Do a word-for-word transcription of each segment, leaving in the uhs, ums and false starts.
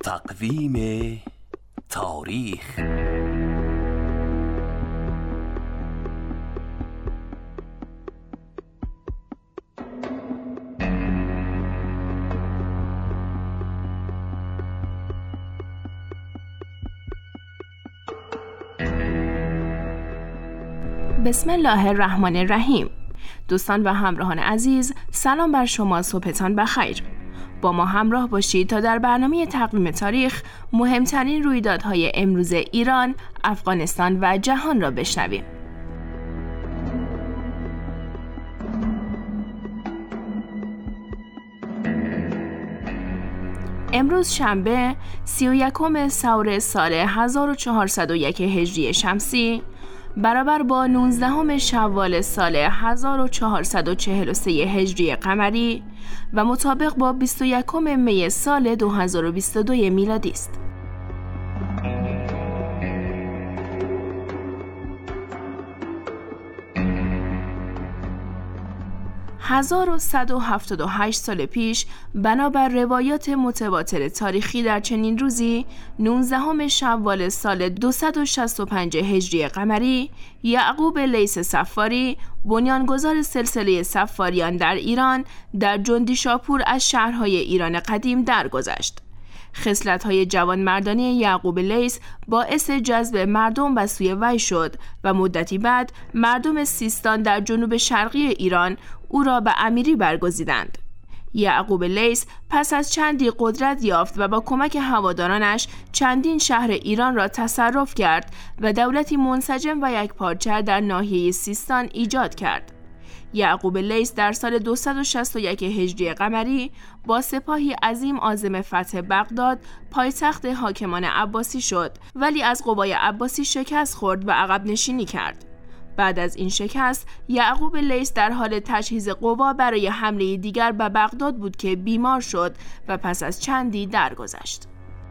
تقویم تاریخ. بسم الله الرحمن الرحیم. دوستان و همراهان عزیز، سلام بر شما، صبحتان بخیر. با ما همراه باشید تا در برنامه تقویم تاریخ مهمترین رویدادهای امروز ایران، افغانستان و جهان را بشنویم. امروز شنبه سی و یکم سور سال هزار و چهارصد و یک هجری شمسی برابر با نوزدهم شوال سال هزار و چهارصد و چهل و سه هجری قمری و مطابق با بیست و یکم می سال دو هزار و بیست و دو میلادی است. هزار و صد و هفتاد و هشت سال پیش بنابر روایات متواتر تاریخی در چنین روزی نوزدهم شوال سال دویست و شصت و پنج هجری قمری، یعقوب لیث صفاری بنیانگذار سلسله صفاریان در ایران در جندیشاپور از شهرهای ایران قدیم درگذشت. خصلت‌های جوانمردانه یعقوب لیث باعث جذب مردم به سوی وی شد و مدتی بعد مردم سیستان در جنوب شرقی ایران او را به امیری برگزیدند. یعقوب لیث پس از چندی قدرت یافت و با کمک هوادارانش چندین شهر ایران را تصرف کرد و دولتی منسجم و یکپارچه در ناحیه سیستان ایجاد کرد. یعقوب لیث در سال دویست و شصت و یک هجری قمری با سپاهی عظیم عازم فتح بغداد پایتخت حاکمان عباسی شد، ولی از قوای عباسی شکست خورد و عقب نشینی کرد. بعد از این شکست یعقوب لیث در حال تجهیز قوا برای حمله دیگر به بغداد بود که بیمار شد و پس از چندی درگذشت.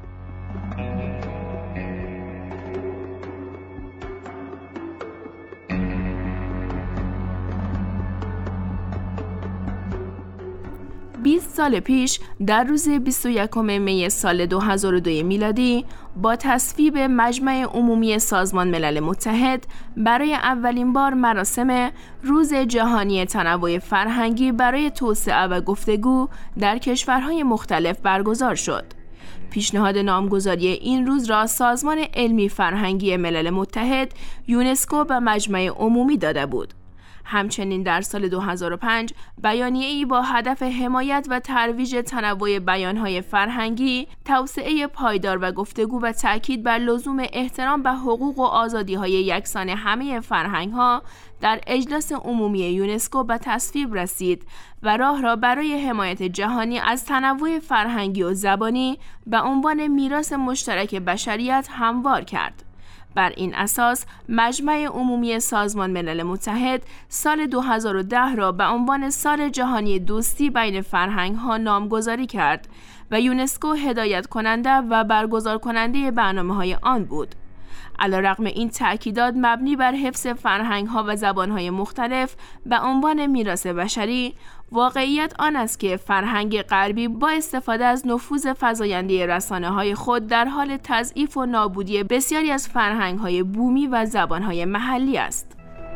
بیست سال پیش در روز بیست و یکم می سال دو هزار و دو میلادی با تصویب مجمع عمومی سازمان ملل متحد برای اولین بار مراسم روز جهانی تنوع فرهنگی برای توسعه و گفتگو در کشورهای مختلف برگزار شد. پیشنهاد نامگذاری این روز را سازمان علمی فرهنگی ملل متحد یونسکو به مجمع عمومی داده بود. همچنین در سال دو هزار و پنج بیانیه‌ای با هدف حمایت و ترویج تنوع بیان‌های فرهنگی، توسعه پایدار و گفتگو و تأکید بر لزوم احترام به حقوق و آزادی‌های یکسان همه فرهنگ‌ها در اجلاس عمومی یونسکو به تصویب رسید و راه را برای حمایت جهانی از تنوع فرهنگی و زبانی به عنوان میراث مشترک بشریت هموار کرد. بر این اساس مجمع عمومی سازمان ملل متحد سال دو هزار و ده را به عنوان سال جهانی دوستی بین فرهنگ‌ها نامگذاری کرد و یونسکو هدایت کننده و برگزار کننده برنامه‌های آن بود. علیرغم این تأکیدات مبنی بر حفظ فرهنگ‌ها و زبان‌های مختلف به عنوان میراث بشری، واقعیت آن است که فرهنگ غربی با استفاده از نفوذ فزاینده رسانه‌های خود در حال تضعیف و نابودی بسیاری از فرهنگ‌های بومی و زبان‌های محلی است.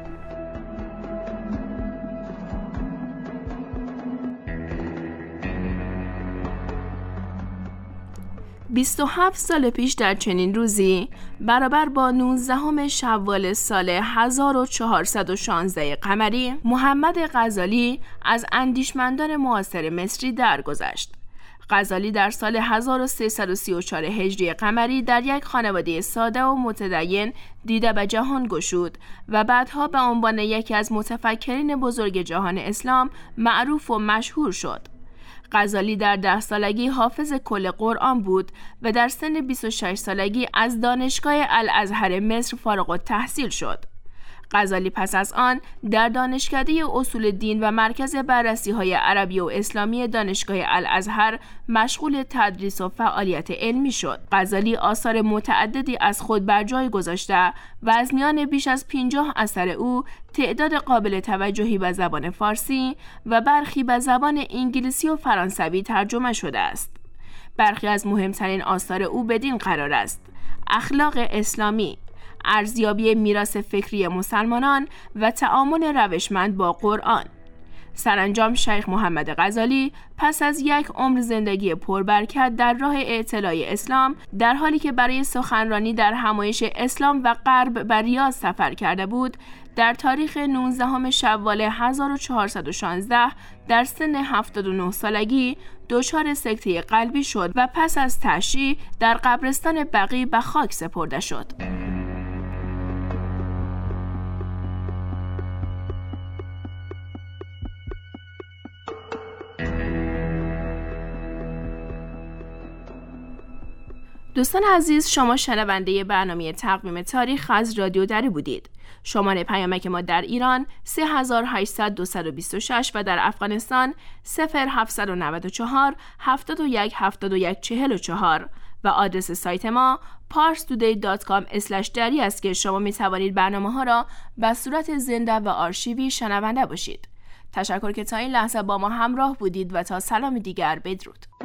بیست و هفت سال پیش در چنین روزی برابر با نوزدهم شوال سال هزار و چهارصد و شانزده قمری، محمد غزالی از اندیشمندان معاصر مصری درگذشت. غزالی در سال هزار و سیصد و سی و چهار هجری قمری در یک خانواده ساده و متدین دیده به جهان گشود و بعدها به عنوان یکی از متفکرین بزرگ جهان اسلام معروف و مشهور شد. غزالی در ده سالگی حافظ کل قرآن بود و در سن بیست و شش سالگی از دانشگاه الازهر مصر فارغ التحصیل شد. غزالی پس از آن در دانشکده اصول دین و مرکز بررسی‌های عربی و اسلامی دانشگاه الازهر مشغول تدریس و فعالیت علمی شد. غزالی آثار متعددی از خود بر جای گذاشته و از میان بیش از پنجاه اثر او تعداد قابل توجهی به زبان فارسی و برخی به زبان انگلیسی و فرانسوی ترجمه شده است. برخی از مهمترین آثار او بدین قرار است: اخلاق اسلامی، ارزیابی میراث فکری مسلمانان و تعامل روشمند با قرآن. سرانجام شیخ محمد غزالی پس از یک عمر زندگی پربرکت در راه اعتلاء اسلام، در حالی که برای سخنرانی در همایش اسلام و غرب بر ریاض سفر کرده بود، در تاریخ نوزدهم شوال هزار و چهارصد و شانزده در سن هفتاد و نه سالگی دچار سکته قلبی شد و پس از تشییع در قبرستان بقیع به خاک سپرده شد. دوستان عزیز، شما شنونده برنامه تقویم تاریخ از رادیو دری بودید. شماره پیامک ما در ایران سه هزار و هشتصد دویست و بیست و شش و در افغانستان صفر هفتصد و نود و چهار هفتاد و یک هفتاد و یک چهل و چهار و آدرس سایت ما پارس تودی دات کام اسلش دری است که شما می توانید برنامه ها را به صورت زنده و آرشیوی شنونده باشید. تشکر که تا این لحظه با ما همراه بودید و تا سلام دیگر، بدرود.